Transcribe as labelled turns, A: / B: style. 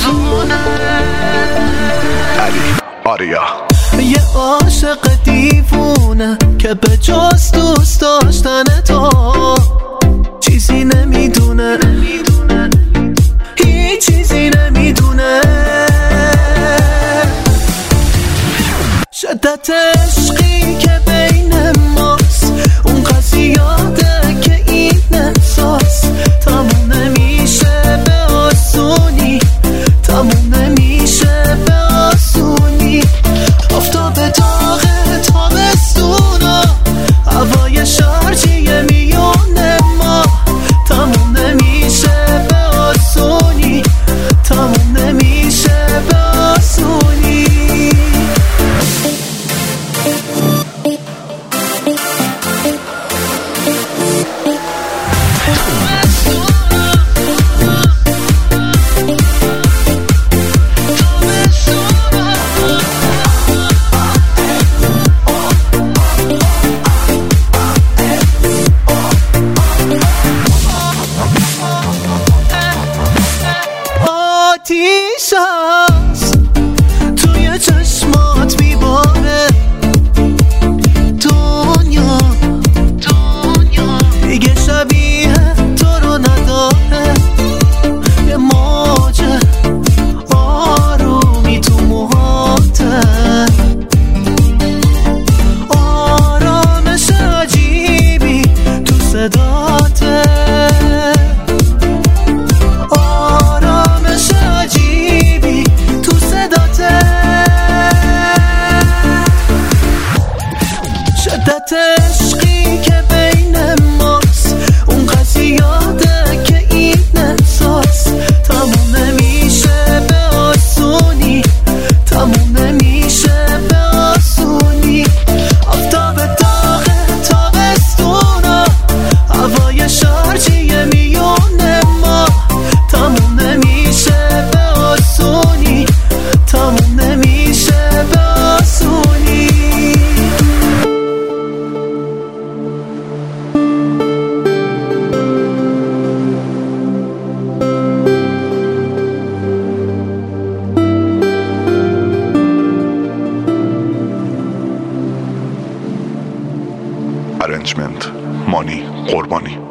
A: علی آریا
B: یه عاشق دیوونه که به جز دوست داشتن تو چیزی نمیدونه، هیچ چیزی نمیدونه. شدت عشقی که بین ماست اونقدر زیاده که این احساس تموم نمیشه به آسونی، تموم نمیشه به آسونی. آفتاب داغ تابستونا، هوای شرجی میونه ما، تموم نمیشه به آسونی، تموم نمیشه به آسونی. آتیش هست توی چشمات میباره، دنیا دیگه شبیه تو رو نداره. یه موج آرومی تو موهاته، آرامش عجیبی تو صداته، آرامش عجیبی تو صداته. شدت عشقی که بین ماست اونقدر زیاده که این احساس تموم نمیشه به آسونی، تموم نمیشه به آسونی. آفتاب داغ تابستونا، هوای شرجی میونه ما، تموم نمیشه به آسونی، تموم نمیشه به آسونی.
A: ارنجمنت مانی قربانی.